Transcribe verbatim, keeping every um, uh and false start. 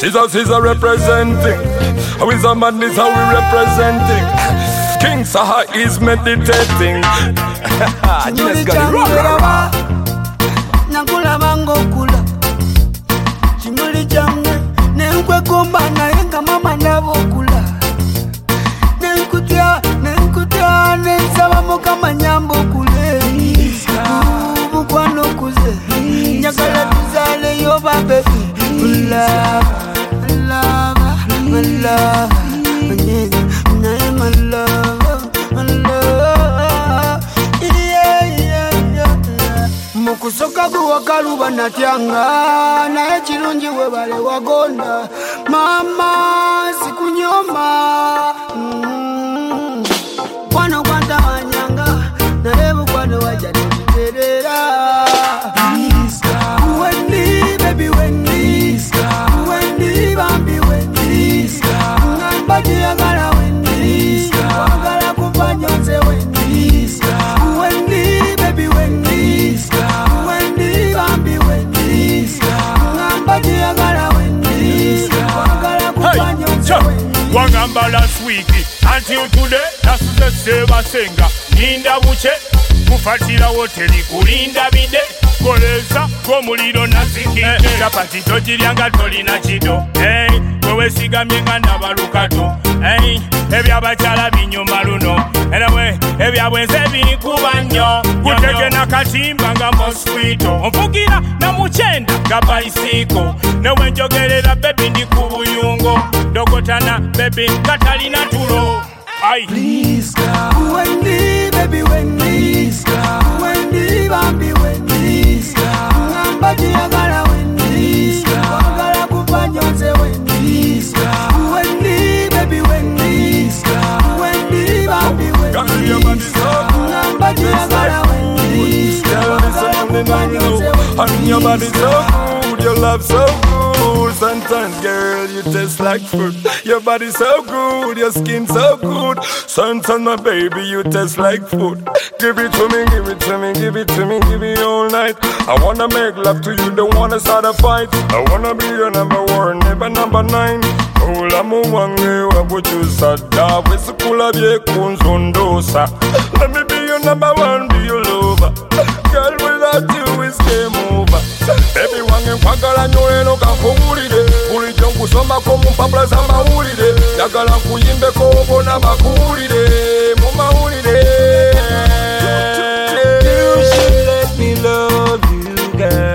Caesar, Caesar representing. How is a madness, how we representing. King Saha is meditating. Just got it. Nakula mango kula chimuli change nenkwe komba nayenga mama nabokula nenkutia nenkutia nensaba mukama nyambo kule mukwano kuze nyagala tuzale yo baby love love love naye my love my love yeah yeah yeah mukusoka kuwakaluba natyanga naye kirungi we bale wagonda mama sikunyoma mm. Kwano kwanta wanyanga naye bukwano wajatiterera Wendy baby Wendy Wendy bambi Wendy ngamba jiyagala Wendy wagala kupanyonze Wendy Wendy baby Wendy Wendy bambi Wendy ngamba jiyagala Wendy wagala kupanyonze Wendy Wangamba last week until today that's the same asenga Ninda buche kufatira hoteli kulinda bide koleza komuliro nazikide chapati tojiryanga tolina chido hey wewe sigamye nga nabalukato hey ebyabachala binyuma luno enawe ebyabwenze bikuba nnyo kutege na katimba nga mosquito omvugira na muchenda ga bicycle newe njogerera baby ndi kubuyungo dogotana baby katalina tulo ay please God Wendy baby Wendy Wendy bambi Wendy ngamba jiyagala Wendy wagala kupanyonze Wendy Wendy baby Wendy Wendy bambi Wendy ngamba jiyagala Wendy wagala kupanyonze And your body so good, your love so good. Sometimes girl you taste like fruit. Your body so good, your skin so good. Sometimes my baby you taste like food. Give it to me, give it to me, give it to me, give it all night. I wanna make love to you, don't wanna start a fight. I wanna be your number one, never number nine. Ola muwange wabuchusa dawe sikula bye kunzondosa. Let me be your number one, be your lover. Girl without you is game over. Baby wange kwagala nyoeno kakubulire. Bulijjo nkusomako mu mpapula z'amawulire. Njagala kuyimbeko obona makuwulire mu mawulire. You should let me love you girl